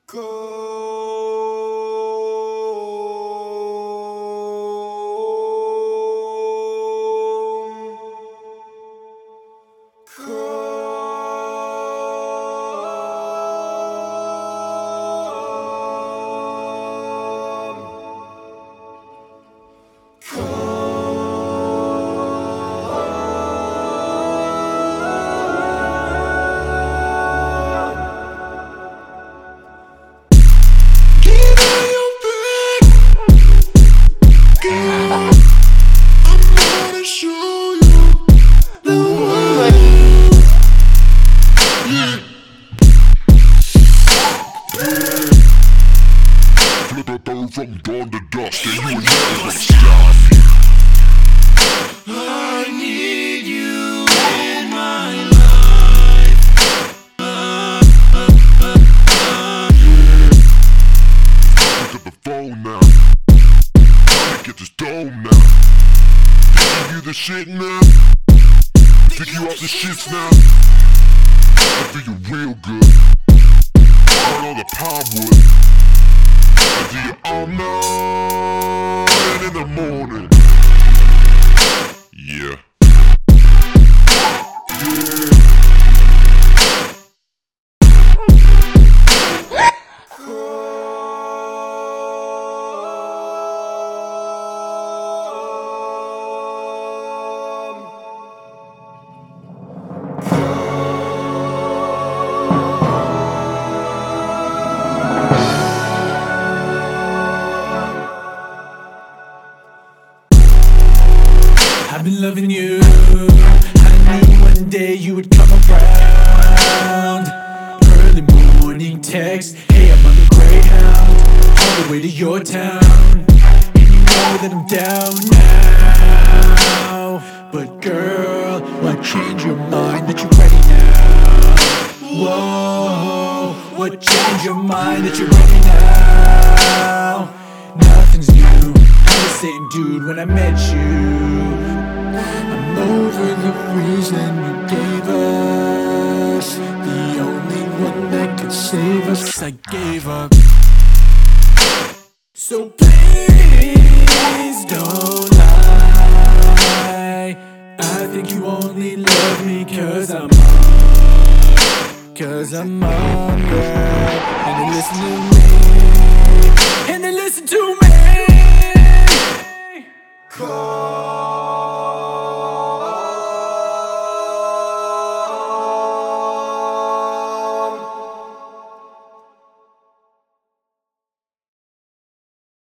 Come, from dawn to dusk, and you never stop. I need you in my life. Pick up the phone now. Time to get this dome now. Give you the shit now. Pick you off the shits now. I feel you real good. Burn all the powerwood. I do you all night and in the morning. Yeah. I've been loving you. I knew one day you would come around. Early morning text, hey, I'm on the Greyhound, all the way to your town. And you know that I'm down now. But girl, what changed your mind that you're ready now? Whoa, what changed your mind that you're ready now? Nothing's new, I'm the same dude when I met you. I'm over the reason you gave us, the only one that could save us. I gave up. So please don't lie. I think you only love me cause I'm on, girl. And then listen to me, and then listen to me. Come.